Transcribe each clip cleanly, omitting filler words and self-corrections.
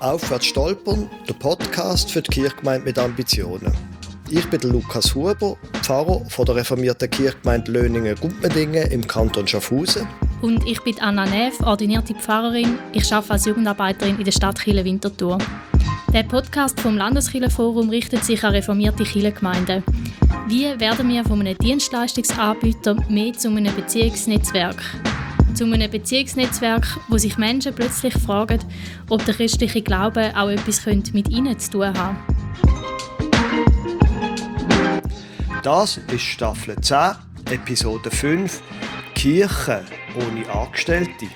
Aufwärts stolpern, der Podcast für die Kirchgemeinde mit Ambitionen. Ich bin der Lukas Huber, Pfarrer von der reformierten Kirchgemeinde Löningen-Gumpendingen im Kanton Schaffhausen. Und ich bin Anna Neff, ordinierte Pfarrerin. Ich arbeite als Jugendarbeiterin in der Stadt Chile-Winterthur. Der Podcast vom Landeskirchenforum richtet sich an reformierte Kirchengemeinden. Wie werden wir von einem Dienstleistungsanbieter mehr zu einem Beziehungsnetzwerk? Zu einem Beziehungsnetzwerk, wo sich Menschen plötzlich fragen, ob der christliche Glaube auch etwas mit ihnen zu tun hat. Das ist Staffel 10, Episode 5, Kirche ohne Angestellte.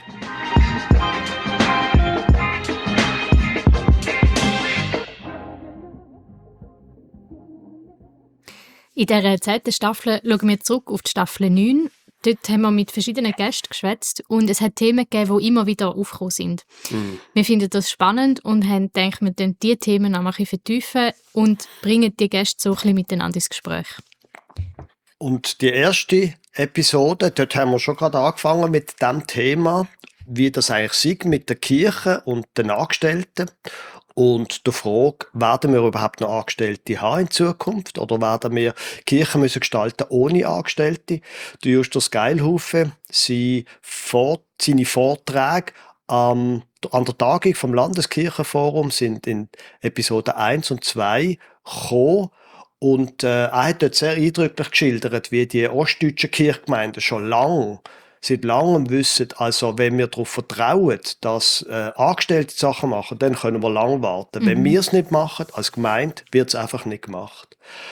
In dieser 10. Staffel schauen wir zurück auf die Staffel 9. Dort haben wir mit verschiedenen Gästen geschwätzt und es hat Themen gegeben, die immer wieder aufgekommen sind. Wir finden das spannend und haben gedacht, wir vertiefen diese Themen noch ein bisschen vertiefen und bringen die Gäste so ein bisschen miteinander ins Gespräch. Und die erste Episode, dort haben wir schon gerade angefangen mit dem Thema, wie das eigentlich ist mit der Kirche und den Angestellten. Und der Frage, werden wir überhaupt noch Angestellte haben in Zukunft? Oder werden wir Kirchen müssen gestalten ohne Angestellte? Der Justus Geilhufe, seine Vorträge an der Tagung vom Landeskirchenforum sind in Episode 1 und 2 gekommen. Und er hat dort sehr eindrücklich geschildert, wie die ostdeutschen Kirchgemeinden schon seit langem wissen, also wenn wir darauf vertrauen, dass Angestellte Sachen machen, dann können wir lang warten. Wenn wir es nicht machen, als Gemeinde, wird es einfach nicht gemacht.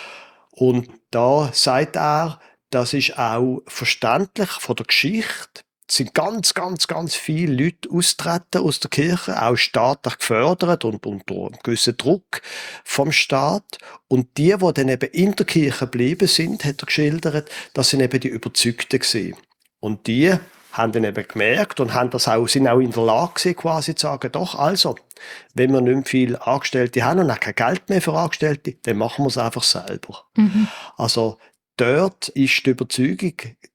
Und da sagt er, das ist auch verständlich von der Geschichte. Es sind ganz viele Leute austreten aus der Kirche, auch staatlich gefördert und unter einem gewissen Druck vom Staat. Und die dann eben in der Kirche geblieben sind, hat er geschildert, das sind eben die Überzeugten gewesen. Und die haben dann eben gemerkt und sind auch in der Lage gewesen, quasi zu sagen, doch, also, wenn wir nicht mehr viele Angestellte haben und auch kein Geld mehr für Angestellte, dann machen wir es einfach selber. Also, dort ist die Überzeugung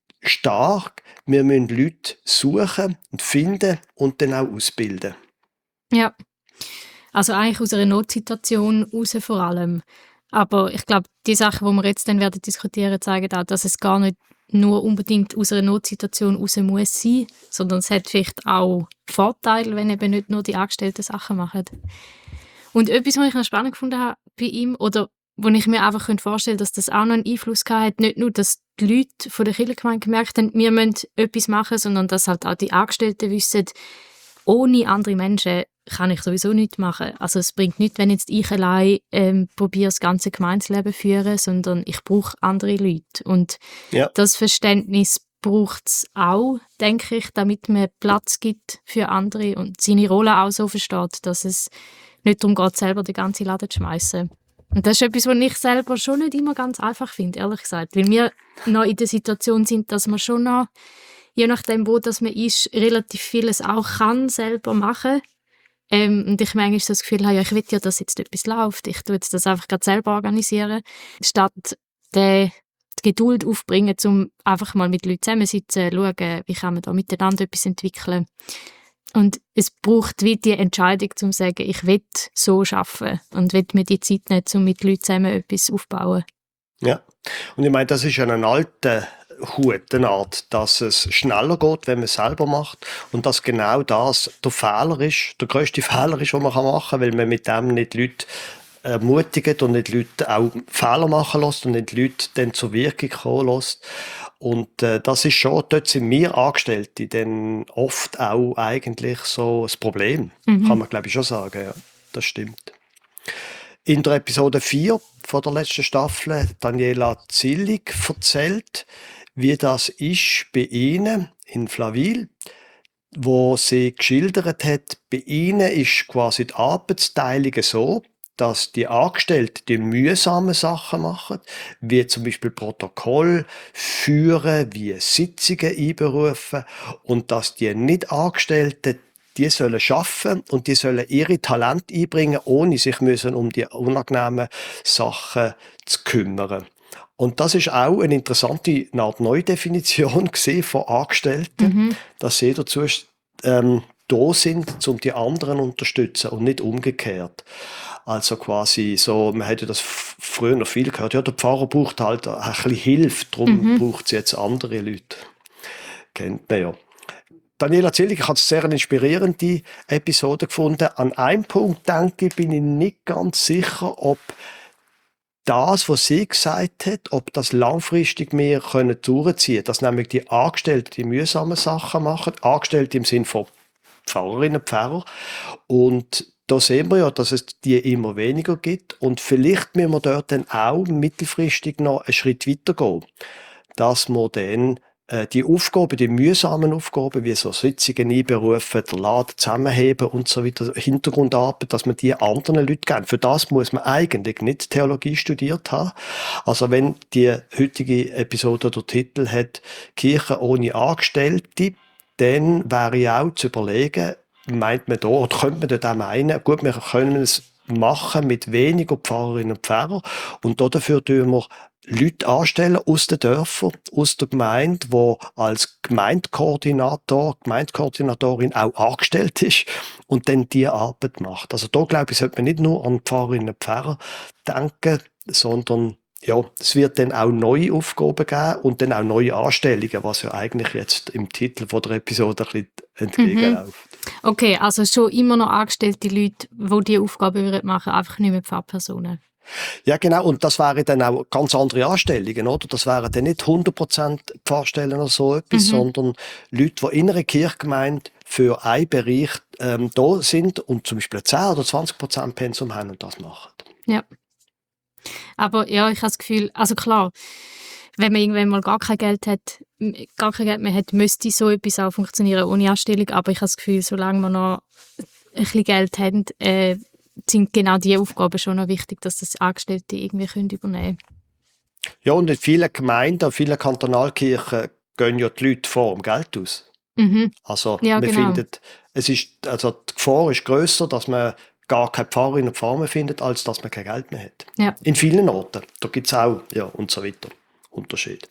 stark, wir müssen Leute suchen und finden und dann auch ausbilden. Ja, also eigentlich aus einer Notsituation raus vor allem. Aber ich glaube, die Sachen, die wir jetzt dann werden diskutieren, zeigen auch, dass es gar nicht nur unbedingt aus einer Notsituation raus muss sein, sondern es hat vielleicht auch Vorteile, wenn eben nicht nur die Angestellten Sachen machen. Und etwas, was ich noch spannend gefunden habe bei ihm, oder wo ich mir einfach vorstellen könnte, dass das auch noch einen Einfluss hat, nicht nur, dass die Leute von der Kirchengemeinde gemerkt haben, wir müssen etwas machen, sondern dass halt auch die Angestellten wissen, ohne andere Menschen kann ich sowieso nichts machen. Also es bringt nichts, wenn jetzt ich allein probiere, das ganze Gemeinsleben zu führen, sondern ich brauche andere Leute. Und das Verständnis braucht es auch, denke ich, damit man Platz gibt für andere und seine Rolle auch so versteht, dass es nicht darum geht, selber den ganzen Laden zu schmeißen. Und das ist etwas, was ich selber schon nicht immer ganz einfach finde, ehrlich gesagt. Weil wir noch in der Situation sind, dass man schon noch, je nachdem, wo das man ist, relativ vieles auch kann selber machen. Und ich manchmal das Gefühl habe, ja, ich will ja, dass jetzt etwas läuft. Ich tue jetzt das einfach gerade selber organisieren, statt die Geduld aufbringen, um einfach mal mit Leuten zusammensitzen, schauen, wie kann man da miteinander etwas entwickeln. Und es braucht wie die Entscheidung, um zu sagen, ich will so arbeiten und will mir die Zeit nehmen, um mit Leuten zusammen etwas aufzubauen. Ja, und ich meine, das ist ein alter Hut, eine Art, dass es schneller geht, wenn man es selber macht und dass genau das der grösste Fehler ist, den man machen kann, weil man mit dem nicht Leute ermutigt und nicht Leute auch Fehler machen lässt und nicht Leute dann zur Wirkung kommen lässt. Und das ist schon, dort sind wir Angestellte dann oft auch eigentlich so das Problem, kann man glaube ich schon sagen, ja, das stimmt. In der Episode 4 von der letzten Staffel hat Daniela Zillig erzählt, wie das ist bei ihnen in Flawil, wo sie geschildert hat, bei ihnen ist quasi die Arbeitsteilung so, dass die Angestellten die mühsamen Sachen machen, wie zum Beispiel Protokoll führen, wie Sitzungen einberufen und dass die Nicht-Angestellten, die sollen arbeiten und die sollen ihre Talente einbringen, ohne sich müssen um die unangenehmen Sachen zu kümmern. Und das ist auch eine interessante Neudefinition von Angestellten, dass sie dazu da sind, um die anderen zu unterstützen und nicht umgekehrt. Also quasi so, man hätte das früher noch viel gehört, ja, der Pfarrer braucht halt ein bisschen Hilfe, darum braucht es jetzt andere Leute. Kennt man ja. Daniela Zillig, ich habe es sehr eine inspirierende Episode gefunden. An einem Punkt, denke ich, bin ich nicht ganz sicher, ob das, was sie gesagt hat, ob das langfristig wir können durchziehen können, dass nämlich die Angestellten die mühsamen Sachen machen, Angestellte im Sinne von Pfarrerinnen und Pfarrer. Und da sehen wir ja, dass es die immer weniger gibt. Und vielleicht müssen wir dort dann auch mittelfristig noch einen Schritt weiter gehen, dass wir dann die Aufgaben, die mühsamen Aufgaben, wie so Sitzungen einberufen, den Laden zusammenheben und so weiter, Hintergrundarbeit, dass man die anderen Leuten geben. Für das muss man eigentlich nicht Theologie studiert haben. Also wenn die heutige Episode der Titel hat, Kirche ohne Angestellte, dann wäre ja auch zu überlegen, meint man da, oder könnte man dort auch meinen, gut, wir können es machen mit weniger Pfarrerinnen und Pfarrer und dafür tun wir Leute anstellen aus den Dörfern, aus der Gemeinde, die als Gemeindekoordinator, Gemeindekoordinatorin auch angestellt ist und dann diese Arbeit macht. Also da, glaube ich, sollte man nicht nur an Pfarrerinnen und Pfarrer denken, sondern ja, es wird dann auch neue Aufgaben geben und dann auch neue Anstellungen, was ja eigentlich jetzt im Titel von der Episode ein bisschen entgegenläuft. Okay, also schon immer noch angestellte Leute, die diese Aufgaben machen, einfach nicht mehr Pfarrpersonen. Ja, genau. Und das wären dann auch ganz andere Anstellungen, oder? Das wären dann nicht 100% Pfarrstellen oder so etwas, sondern Leute, die in einer Kirchgemeinde für einen Bereich da sind und zum Beispiel 10 oder 20% Pensum haben und das machen. Ja. Aber ja, ich habe das Gefühl, also klar, wenn man irgendwann mal gar kein Geld mehr hat, müsste so etwas auch funktionieren ohne Anstellung. Aber ich habe das Gefühl, solange wir noch ein bisschen Geld haben, sind genau diese Aufgaben schon noch wichtig, dass das Angestellte irgendwie übernehmen können. Ja, und in vielen Gemeinden, vielen Kantonalkirchen gehen ja die Leute vor dem Geld aus. Also Ja, man genau. findet, also die Gefahr ist grösser, dass man gar keine Pfarrerin und Pfarrer mehr findet, als dass man kein Geld mehr hat. Ja. In vielen Orten. Da gibt es auch, ja, und so weiter, Unterschiede.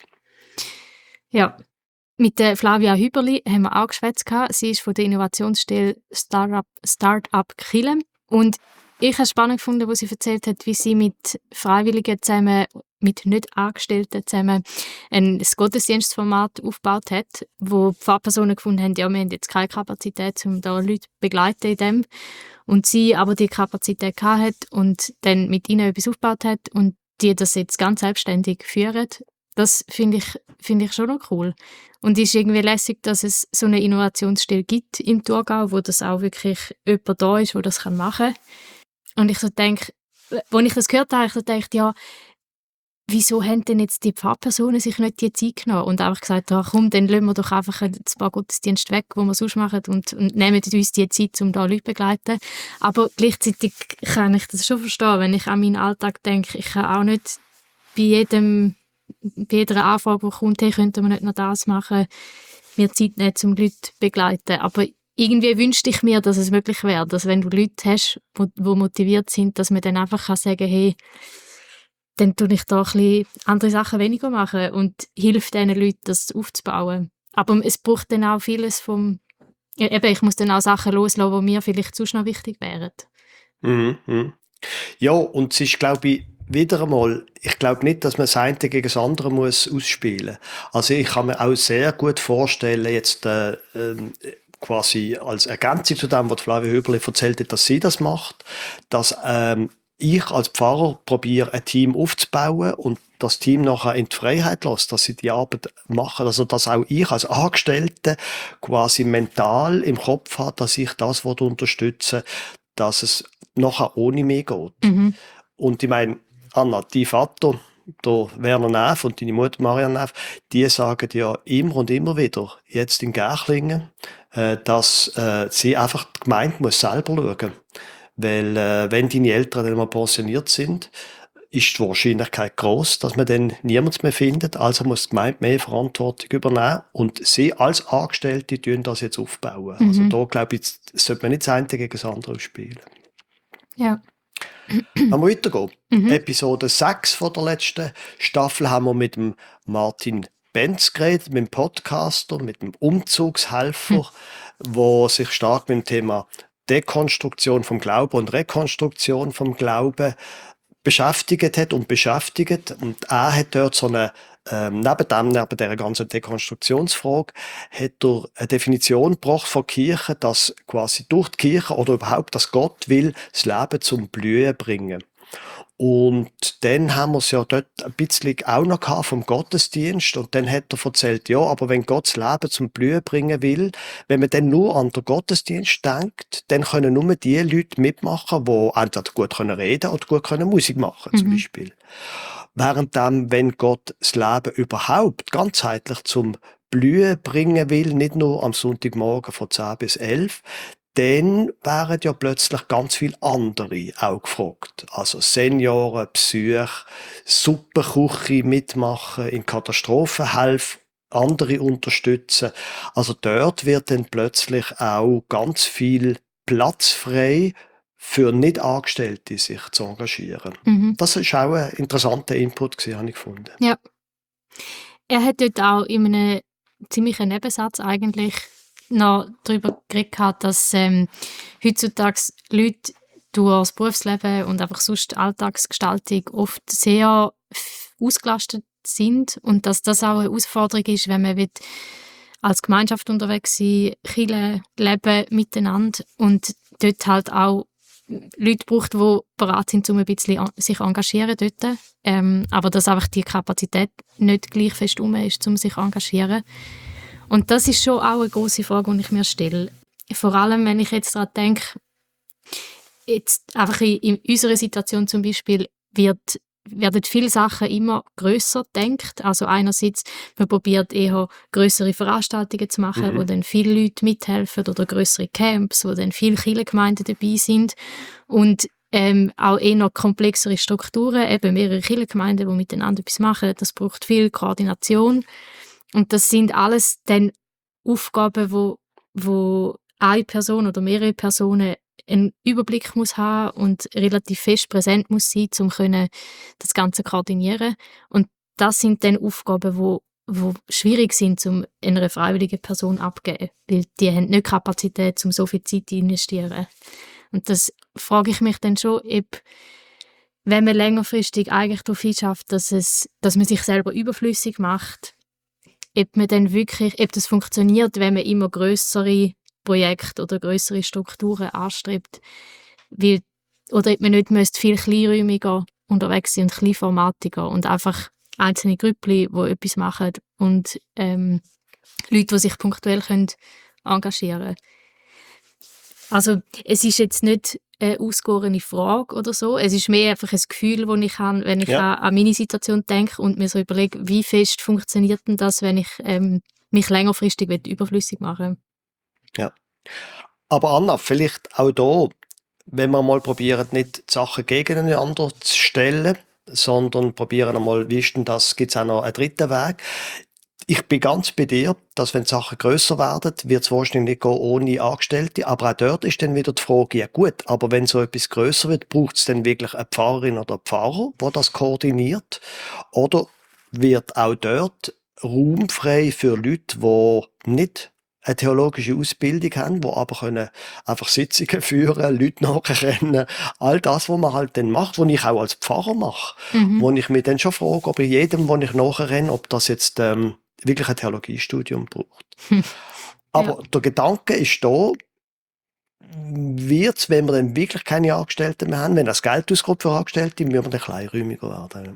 Ja. Mit der Flavia Hüberli haben wir auch geschwätzt. Sie ist von der Innovationsstelle Start-up Chile. Und ich habe es spannend gefunden, wo sie erzählt hat, wie sie mit Freiwilligen zusammen, mit Nicht-Angestellten zusammen ein Gottesdienstformat aufgebaut hat, wo Pfarrpersonen gefunden haben, ja, wir haben jetzt keine Kapazität, um da Leute zu begleiten in dem. Und sie aber die Kapazität hat und dann mit ihnen etwas aufgebaut hat und die das jetzt ganz selbstständig führen. Das finde ich schon noch cool. Und es ist irgendwie lässig, dass es so eine Innovationsstelle gibt im Thurgau, wo das auch wirklich jemand da ist, der das machen kann. Und ich so denke, als ich das gehört habe, ich so gedacht, ja, wieso haben denn jetzt die Pfarrpersonen sich nicht die Zeit genommen und einfach gesagt, ach komm, dann lassen wir doch einfach ein paar Gottesdienste weg, die wir sonst machen und nehmen uns die Zeit, um da Leute zu begleiten. Aber gleichzeitig kann ich das schon verstehen, wenn ich an meinen Alltag denke, ich kann auch nicht bei jeder Anfrage, die kommt, hey, könnte man nicht noch das machen, mir Zeit nehmen, um Leute zu begleiten. Aber irgendwie wünschte ich mir, dass es möglich wäre, dass wenn du Leute hast, die motiviert sind, dass man dann einfach sagen kann, hey, dann tue ich da ein bisschen andere Sachen weniger machen und hilft diesen Leuten, das aufzubauen. Aber es braucht dann auch vieles ich muss dann auch Sachen loslassen, die mir vielleicht sonst noch wichtig wären. Ja, und es ist, glaube ich, wieder einmal, ich glaube nicht, dass man das eine gegen das andere muss ausspielen. Also ich kann mir auch sehr gut vorstellen, jetzt quasi als Ergänzung zu dem, was Flavia Hüberli erzählt hat, dass sie das macht, dass ich als Pfarrer probiere, ein Team aufzubauen und das Team nachher in die Freiheit lässt, dass sie die Arbeit machen. Also, dass auch ich als Angestellte quasi mental im Kopf habe, dass ich das unterstützen, dass es nachher ohne mich geht. Und ich meine, Anna, dein Vater, der Werner Neff und deine Mutter Marianne Neff, die sagen ja immer und immer wieder, jetzt in Gärchlingen, dass sie einfach die Gemeinde muss selber schauen. Weil wenn deine Eltern dann mal pensioniert sind, ist die Wahrscheinlichkeit groß, dass man dann niemanden mehr findet. Also muss die Gemeinde mehr Verantwortung übernehmen. Und sie als Angestellte tun das jetzt aufbauen. Also da, glaube ich, sollte man nicht das eine gegen das andere spielen. Ja. Wenn wir weitergehen. Episode 6 von der letzten Staffel haben wir mit dem Martin Benz geredet, mit dem Podcaster, mit dem Umzugshelfer. wo sich stark mit dem Thema Dekonstruktion vom Glauben und Rekonstruktion vom Glauben beschäftigt hat und beschäftigt. Und er hat dort so eine, neben dieser ganzen Dekonstruktionsfrage, hat er eine Definition gebracht von Kirche, dass quasi durch die Kirche oder überhaupt, dass Gott will, das Leben zum Blühen bringen. Und dann haben wir es ja dort ein bisschen auch noch gehabt vom Gottesdienst. Und dann hat er erzählt, ja, aber wenn Gott das Leben zum Blühen bringen will, wenn man dann nur an den Gottesdienst denkt, dann können nur die Leute mitmachen, die entweder gut können reden oder gut können Musik machen, zum Beispiel. Während dann, wenn Gott das Leben überhaupt ganzheitlich zum Blühen bringen will, nicht nur am Sonntagmorgen von 10 bis 11, dann wären ja plötzlich ganz viele andere auch gefragt. Also Senioren, Psyche, Suppenküche mitmachen, in Katastrophen helfen, andere unterstützen. Also dort wird dann plötzlich auch ganz viel Platz frei für Nicht-Angestellte, sich zu engagieren. Das ist auch ein interessanter Input gewesen, habe ich gefunden. Ja. Er hat dort auch in einem ziemlichen Nebensatz eigentlich noch darüber geredet, dass heutzutage Leute durch das Berufsleben und einfach sonst Alltagsgestaltung oft sehr ausgelastet sind und dass das auch eine Herausforderung ist, wenn man als Gemeinschaft unterwegs sein, Kirche leben miteinander und dort halt auch Leute braucht, die bereit sind, um ein bisschen sich engagieren dort. Aber dass einfach die Kapazität nicht gleich fest ist, um sich zu engagieren. Und das ist schon auch eine grosse Frage, die ich mir stelle. Vor allem, wenn ich jetzt daran denke, jetzt einfach in unserer Situation zum Beispiel werden viele Sachen immer grösser gedacht. Also einerseits, man probiert eher grössere Veranstaltungen zu machen, wo dann viele Leute mithelfen oder grössere Camps, wo dann viele Kirchengemeinden dabei sind und auch eher komplexere Strukturen, eben mehrere Kirchengemeinden, die miteinander etwas machen. Das braucht viel Koordination und das sind alles dann Aufgaben, wo eine Person oder mehrere Personen einen Überblick muss haben und relativ fest präsent muss sein, um das Ganze koordinieren. Und das sind dann Aufgaben, wo schwierig sind, um einer freiwilligen Person abzugeben, weil die haben nicht Kapazität, um so viel Zeit zu investieren. Und das frage ich mich dann schon, ob, wenn man längerfristig eigentlich darauf hinschafft, dass man sich selber überflüssig macht, ob das funktioniert, wenn man immer grössere Projekte oder grössere Strukturen anstrebt, oder ob man nicht viel kleinräumiger unterwegs sein und kleinformatiger und einfach einzelne Grüppli, die etwas machen und Leute, die sich punktuell engagieren können. Also es ist jetzt nicht eine ausgegorene Frage oder so, es ist mehr einfach ein Gefühl, das ich habe, wenn ich an meine Situation denke und mir so überlege, wie fest funktioniert denn das, wenn ich mich längerfristig überflüssig machen will. Ja. Aber Anna, vielleicht auch da, wenn wir mal probieren, nicht die Sachen gegeneinander zu stellen, sondern probieren einmal, wie ist denn das, gibt es auch noch einen dritten Weg? Ich bin ganz bei dir, dass wenn die Sachen grösser werden, wird es wahrscheinlich nicht gehen ohne Angestellte, aber auch dort ist dann wieder die Frage, ja gut, aber wenn so etwas grösser wird, braucht es dann wirklich eine Pfarrerin oder einen Pfarrer, der das koordiniert? Oder wird auch dort Raum frei für Leute, die nicht eine theologische Ausbildung haben, die aber können einfach Sitzungen führen, Leute nachrennen, all das, was man halt dann macht, was ich auch als Pfarrer mache, wo ich mich dann schon frage, ob ich jedem, wo ich nachrenne, ob das jetzt wirklich ein Theologiestudium braucht. Aber der Gedanke ist da, wird's, wenn wir dann wirklich keine Angestellten mehr haben, wenn das Geld auskommt für Angestellte, müssen wir dann kleinräumiger werden.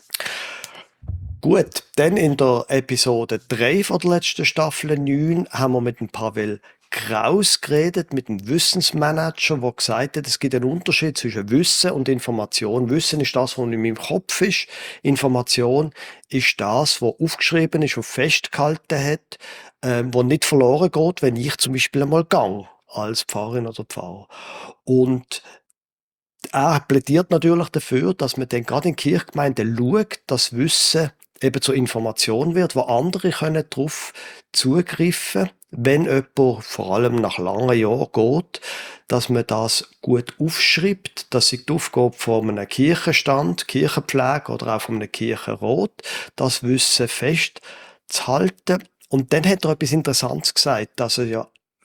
Gut, dann in der Episode 3 von der letzten Staffel 9 haben wir mit dem Pavel Kraus geredet, mit dem Wissensmanager, der gesagt hat, es gibt einen Unterschied zwischen Wissen und Information. Wissen ist das, was in meinem Kopf ist. Information ist das, was aufgeschrieben ist, was festgehalten hat, was nicht verloren geht, wenn ich zum Beispiel einmal gang als Pfarrerin oder Pfarrer. Und er plädiert natürlich dafür, dass man dann gerade in Kirchgemeinden schaut, dass Wissen eben zur Information wird, wo andere können darauf zugreifen, wenn jemand vor allem nach langen Jahren geht, dass man das gut aufschreibt, dass sich die Aufgabe von einem Kirchenstand, Kirchenpflege oder auch von einem Kirchenrat, das Wissen festzuhalten. Und dann hat er etwas Interessantes gesagt, dass er ja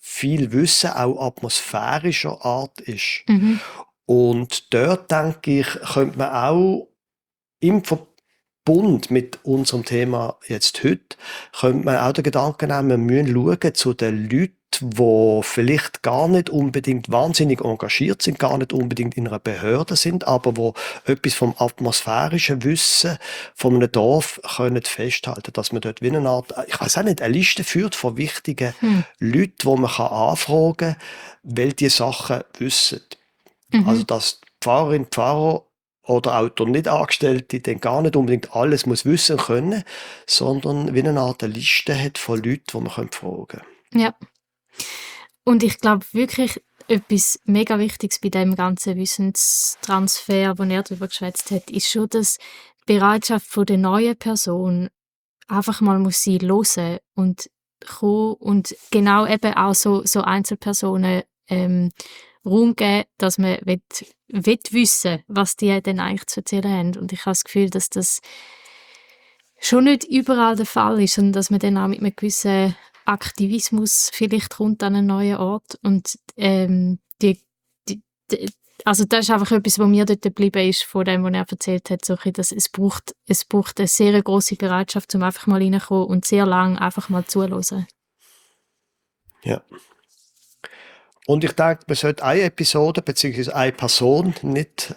viel Wissen auch atmosphärischer Art ist. Mhm. Und dort, denke ich, könnte man auch im Verbund mit unserem Thema jetzt heute, könnte man auch den Gedanken nehmen, wir müssen schauen zu den Leuten, die vielleicht gar nicht unbedingt wahnsinnig engagiert sind, gar nicht unbedingt in einer Behörde sind, aber wo etwas vom atmosphärischen Wissen von einem Dorf können festhalten, dass man dort wie eine Art, ich weiß auch nicht, eine Liste führt von wichtigen Leuten, die man anfragen kann, weil die Sachen wissen. Also, Mhm. dass die Pfarrerin, Pfarrer oder auch der Nicht-Angestellte dann gar nicht unbedingt alles muss wissen können, sondern wie eine Art Liste hat von Leuten, die man fragen kann. Ja. Und ich glaube wirklich, etwas mega Wichtiges bei dem ganzen Wissenstransfer, den er darüber geschwätzt hat, ist schon, dass die Bereitschaft von der neuen Person einfach mal muss sie hören und kommen und genau eben auch so Einzelpersonen Raum geben, dass man will wissen, was die denn eigentlich zu erzählen haben. Und ich habe das Gefühl, dass das schon nicht überall der Fall ist, sondern dass man dann auch mit einem gewissen Aktivismus vielleicht kommt an einen neuen Ort. Und also das ist einfach etwas, was mir dort geblieben ist, von dem, was er erzählt hat, so ein bisschen, dass es braucht eine sehr grosse Bereitschaft, um einfach mal reinzukommen und sehr lang einfach mal zuzuhören. Ja. Und ich denke, man sollte eine Episode bzw. eine Person nicht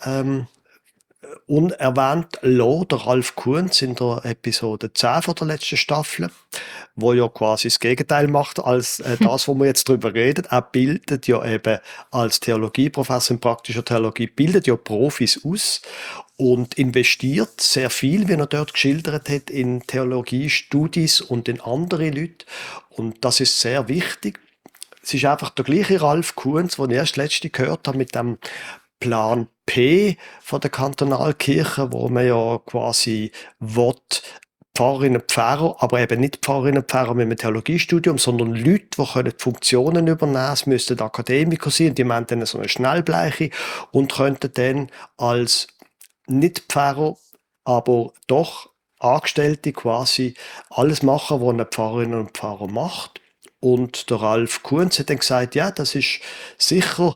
unerwähnt lassen. Der Ralf Kunz in der Episode 10 von der letzten Staffel, wo ja quasi das Gegenteil macht als das, wo wir jetzt drüber reden. Er bildet ja eben als Theologieprofessor in praktischer Theologie, bildet ja Profis aus und investiert sehr viel, wie er dort geschildert hat, in Theologiestudis und in andere Leute. Und das ist sehr wichtig. Es ist einfach der gleiche Ralf Kunz, den ich erst letztens gehört habe, mit dem Plan P von der Kantonalkirche, wo man ja quasi will, Pfarrerinnen und Pfarrer, aber eben nicht Pfarrerinnen und Pfarrer mit einem Theologiestudium, sondern Leute, die können die Funktionen übernehmen. Es müssten Akademiker sein, die haben dann so eine Schnellbleiche und könnten dann als Nicht-Pfarrer, aber doch Angestellte quasi alles machen, was eine Pfarrerin und Pfarrer macht. Und der Ralf Kunz hat dann gesagt, ja, das ist sicher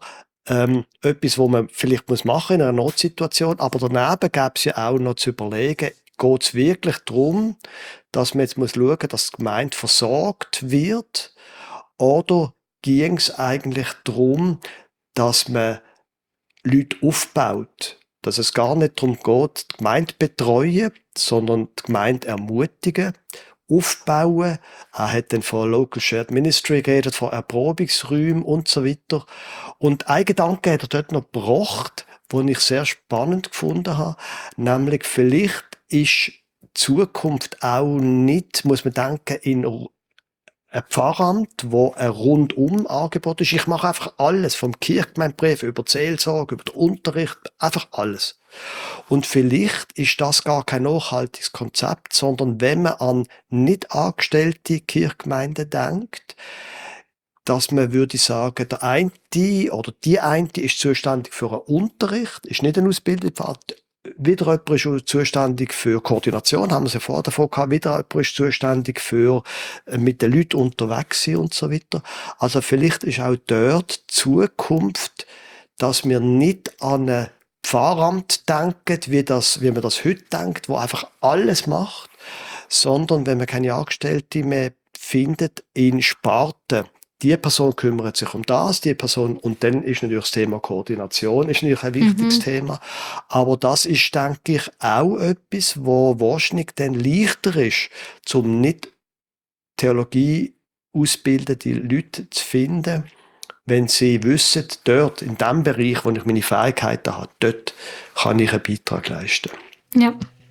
etwas, was man vielleicht machen muss in einer Notsituation, aber daneben gäbe es ja auch noch zu überlegen, geht es wirklich darum, dass man jetzt muss schauen, dass die Gemeinde versorgt wird, oder ging es eigentlich darum, dass man Leute aufbaut, dass es gar nicht darum geht, die Gemeinde betreuen, sondern die Gemeinde ermutigen, aufbauen. Er hat dann von Local Shared Ministry geredet, von Erprobungsräumen und so weiter. Und ein Gedanke hat er dort noch gebracht, den ich sehr spannend gefunden habe, nämlich vielleicht ist die Zukunft auch nicht, muss man denken, in ein Pfarramt, wo ein Rundum-Angebot ist. Ich mache einfach alles, vom Kirchgemeindebrief über die Seelsorge, über den Unterricht, einfach alles. Und vielleicht ist das gar kein nachhaltiges Konzept, sondern wenn man an nicht angestellte Kirchgemeinden denkt, dass man würde sagen, der eine oder die eine ist zuständig für einen Unterricht, ist nicht ein Ausbildungsfahrt. Wieder jemand ist zuständig für Koordination, haben wir es ja vorher davon gehabt. Wieder jemand ist zuständig für mit den Leuten unterwegs sein und so weiter. Also vielleicht ist auch dort die Zukunft, dass wir nicht an ein Pfarramt denken, wie man das heute denkt, wo einfach alles macht, sondern wenn man keine Angestellte mehr findet, in Sparten. Die Person kümmert sich um das, die Person, und dann ist natürlich das Thema Koordination ist natürlich ein wichtiges Thema. Aber das ist, denke ich, auch etwas, wo wahrscheinlich dann leichter ist, zum nicht Theologie ausbildende Leute zu finden, wenn sie wissen, dort, in dem Bereich, wo ich meine Fähigkeiten habe, dort kann ich einen Beitrag leisten. Ja.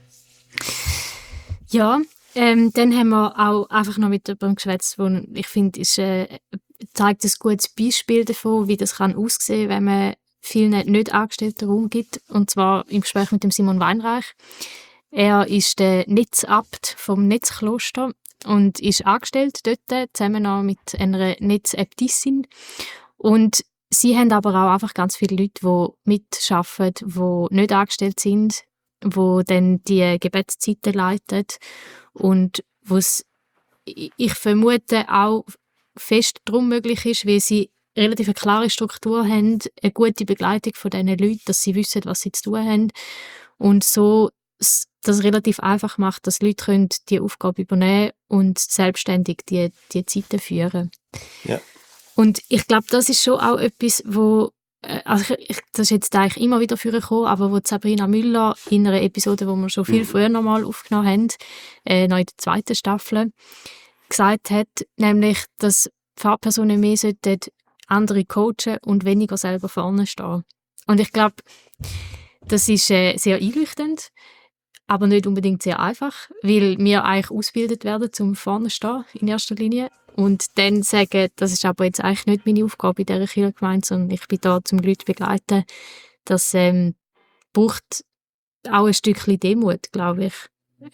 Ja, dann haben wir auch einfach noch mit jemandem geschwätzt, wo ich finde, zeigt ein gutes Beispiel davon, wie das kann aussehen, wenn man vielen nicht Angestellten Raum gibt. Und zwar im Gespräch mit dem Simon Weinreich. Er ist der Netzabt vom Netzkloster und ist angestellt dort, zusammen noch mit einer Netzäbtissin. Und sie haben aber auch einfach ganz viele Leute, die mitarbeiten, die nicht angestellt sind, die dann die Gebetszeiten leiten und ich vermute auch fest darum möglich ist, weil sie relativ eine klare Struktur haben, eine gute Begleitung von diesen Leuten, dass sie wissen, was sie zu tun haben und so das relativ einfach macht, dass Leute können die Aufgabe übernehmen und selbstständig die Zeiten führen. Ja. Und ich glaube, das ist schon auch etwas, wo also das ist jetzt eigentlich immer wieder vorgekommen, aber wo Sabrina Müller in einer Episode, wo wir schon viel früher noch mal aufgenommen haben, noch in der 2. Staffel, gesagt hat, nämlich, dass Fahrpersonen mehr sollten andere coachen und weniger selber vorne stehen. Und ich glaube, das ist sehr einleuchtend, aber nicht unbedingt sehr einfach, weil wir eigentlich ausgebildet werden, zum vorne stehen in erster Linie. Und dann sagen, das ist aber jetzt eigentlich nicht meine Aufgabe in dieser Kirchengemeinde, sondern ich bin da, um Leute zu begleiten. Das braucht auch ein Stückchen Demut, glaube ich.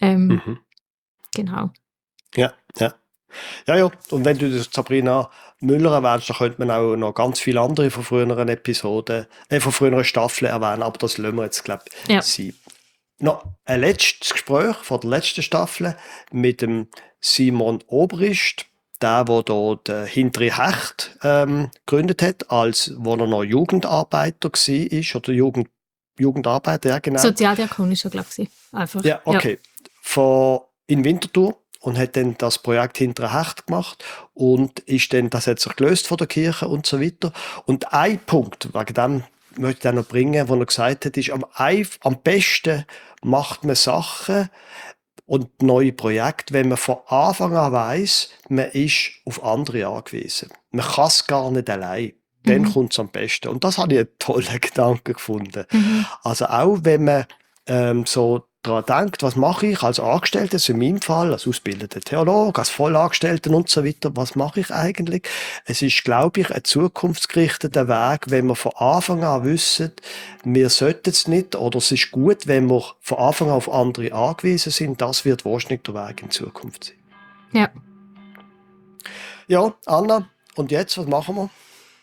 Genau. Ja. Und wenn du das Sabrina Müller erwähnst, dann könnte man auch noch ganz viele andere von früheren Episoden, von früheren Staffeln erwähnen, aber das lassen wir jetzt, glaube ich, sein. Noch ein letztes Gespräch von der letzten Staffel mit dem Simon Obrist, der dort Hintere Hecht gegründet hat, wo er noch Jugendarbeiter war, oder Jugendarbeiter, ja genau. Sozialdiakon ist er, glaube ich. Einfach. Ja, okay. In Winterthur und hat dann das Projekt Hintere Hecht gemacht und das hat sich gelöst von der Kirche und so weiter. Und ein Punkt, wegen dem möchte ich noch bringen, wo er gesagt hat, ist, am besten macht man Sachen und neue Projekte, wenn man von Anfang an weiss, man ist auf andere angewiesen. Man kann es gar nicht allein. Dann kommt es am besten. Und das habe ich einen tollen Gedanken gefunden. Also auch wenn man so daran denkt, was mache ich als Angestellter, in meinem Fall, als ausgebildeter Theologe, als Vollangestellter und so weiter, was mache ich eigentlich? Es ist, glaube ich, ein zukunftsgerichteter Weg, wenn wir von Anfang an wissen, wir sollten es nicht, oder es ist gut, wenn wir von Anfang an auf andere angewiesen sind. Das wird wahrscheinlich der Weg in Zukunft sein. Ja. Ja, Anna, und jetzt, was machen wir?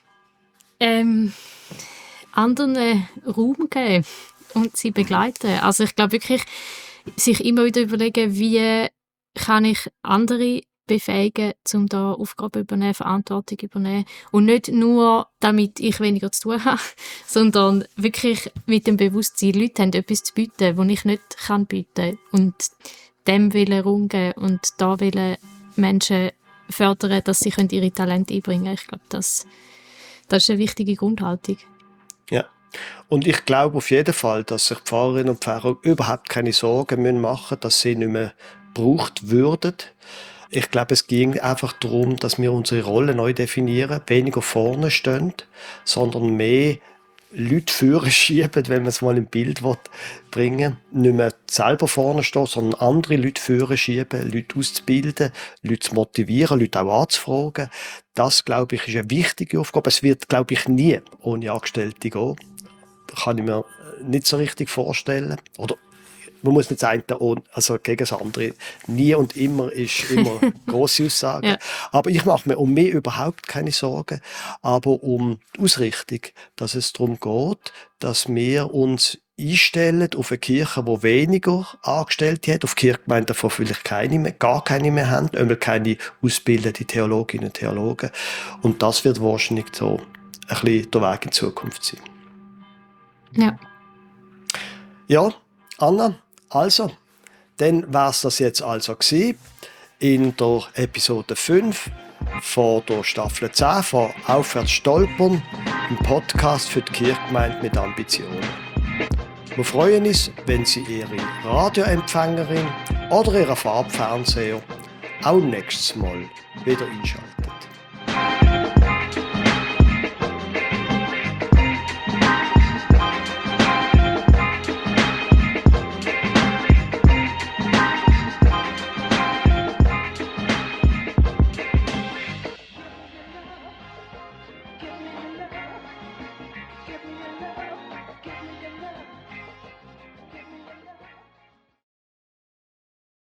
Anderen Raum geben und sie begleiten. Also ich glaube wirklich, sich immer wieder überlegen, wie kann ich andere befähigen, um da Aufgaben übernehmen, Verantwortung übernehmen. Und nicht nur, damit ich weniger zu tun habe, sondern wirklich mit dem Bewusstsein, Leute haben etwas zu bieten, das ich nicht kann bieten. Und dem wollen Raum geben und da wollen Menschen fördern, dass sie ihre Talente einbringen können. Ich glaube, das ist eine wichtige Grundhaltung. Ja. Und ich glaube auf jeden Fall, dass sich Pfarrerinnen und Pfarrer überhaupt keine Sorgen machen müssen, dass sie nicht mehr gebraucht würden. Ich glaube, es ging einfach darum, dass wir unsere Rolle neu definieren, weniger vorne stehen, sondern mehr Leute führen schieben, wenn man es mal im Bild bringen will. Nicht mehr selber vorne stehen, sondern andere Leute führen schieben, Leute auszubilden, Leute zu motivieren, Leute auch anzufragen. Das, glaube ich, ist eine wichtige Aufgabe. Es wird, glaube ich, nie ohne Angestellte gehen. Kann ich mir nicht so richtig vorstellen. Oder man muss nicht sagen, also gegen das andere. Nie und immer ist immer grosse Aussage. Ja. Aber ich mache mir um mich überhaupt keine Sorgen. Aber um die Ausrichtung, dass es darum geht, dass wir uns einstellen auf eine Kirche, die weniger Angestellte hat, auf Kirchgemeinden, die vielleicht gar keine mehr haben, einmal keine ausgebildeten Theologinnen und Theologen. Und das wird wahrscheinlich so ein bisschen der Weg in die Zukunft sein. Ja. Ja, Anna, also, dann war es das jetzt also gewesen in der Episode 5 von der Staffel 10 von Aufwärts stolpern, ein Podcast für die Kirchgemeinde mit Ambitionen. Wir freuen uns, wenn Sie Ihre Radioempfängerin oder Ihren Farbfernseher auch nächstes Mal wieder einschalten.